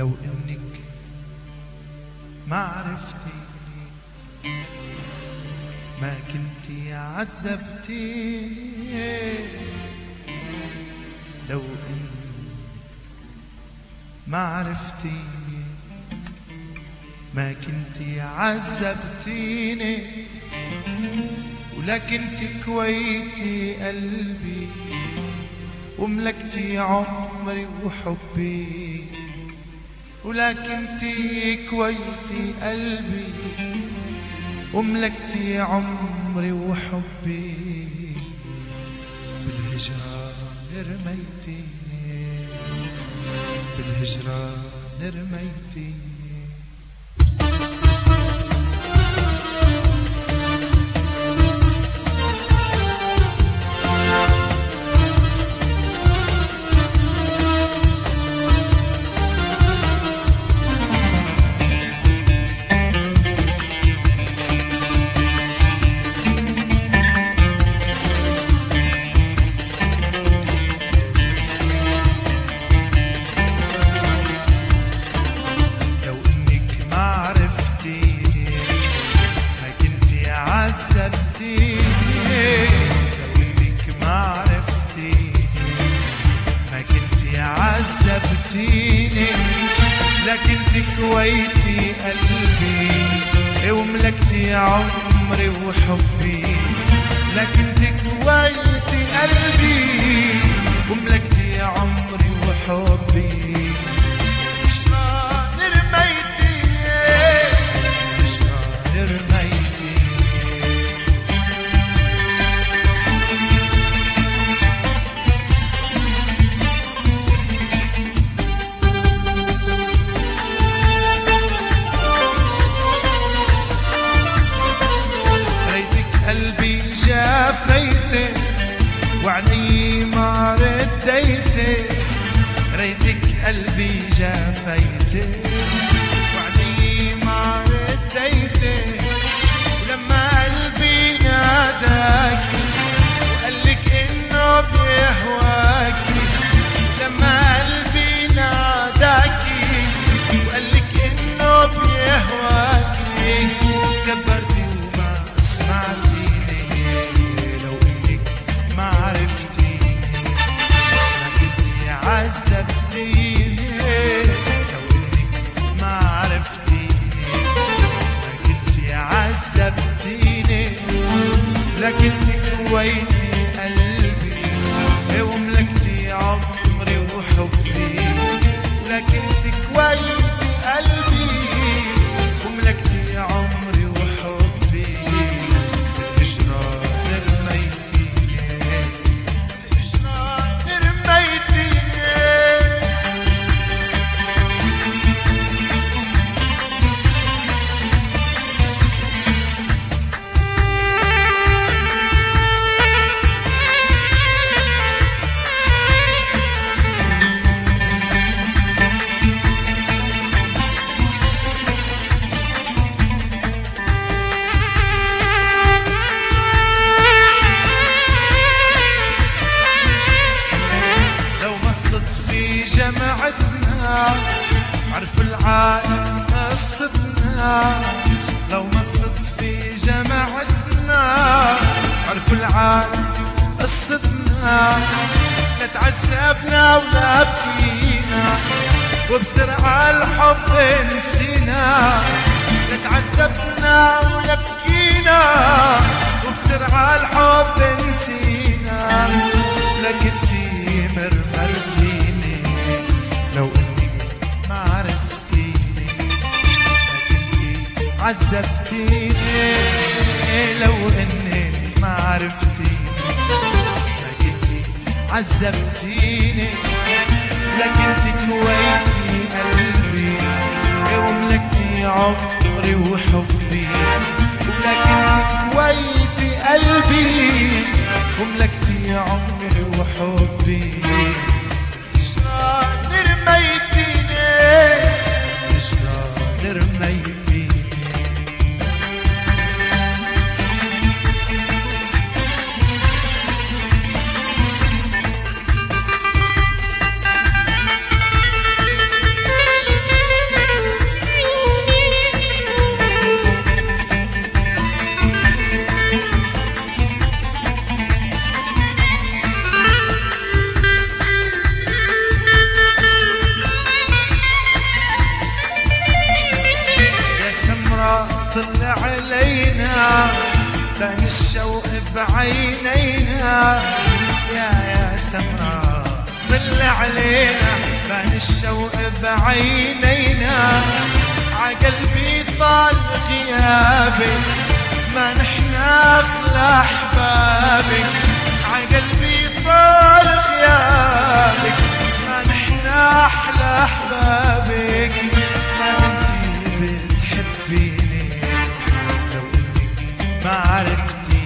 لو انك ما عرفتي ما كنتي عذبتيني، لو انك ما عرفتيني ما كنتي عذبتيني، ولكنتي كويتي قلبي وملكتي عمري وحبي، ولكنتي كويتي قلبي وملكتي عمري وحبي، بالهجران رميتيني، بالهجران رميتيني. لكنتي كويتي قلبي وملكتي عمري وحبي، لكنتي كويتي قلبي وملكتي عمري وحبي، شلون رميتي شلون رميتي. جافيتي وعني ما رديتي، ريتك قلبي جافيتي وعني ما رديتي، ولما قلبي ناداكي وقالك انه بيهواكي، لما قلبي ناداكي وقالك انه بيهواكي، كبرتي وما سمعتي عذبتيني، لو انك ما عرفتيني ما كنتي عذبتيني، لكنتي كويتي قلبي وملكتي عمري وحبي، لكنتي كويتي قلبي وملكتي عمري وحبي، بالهجران رميتيني بالهجران رميتيني. جمعتنا عرف العالم قصتنا، لو ما صدت في جمعتنا عرف العالم قصتنا، لا تعذبنا ولا بكينا وبسرعة الحب نسينا، لا تعذبنا ولا بكينا وبسرعة الحب نسينا، لكنتي مرمرتيني لو انك ما عرفتيني، لكنتي عذبتيني لو انك ما عرفتيني، لكنتي عذبتيني، لكنتي كويتي قلبي وملكتي عمري وحبي، ولكنتي كويتي قلبي وملكتي عمري وحبي، شلون رميتيني شلون رميتيني. حنينا يا سمراء طل علينا بان الشوق بعينينا عقلبي طال غيابك ما نحنا اغلى احبابك عقلبي طال غيابك ما نحنا احلى احبابك ما انتي بتحبيني لو انك ما عرفتي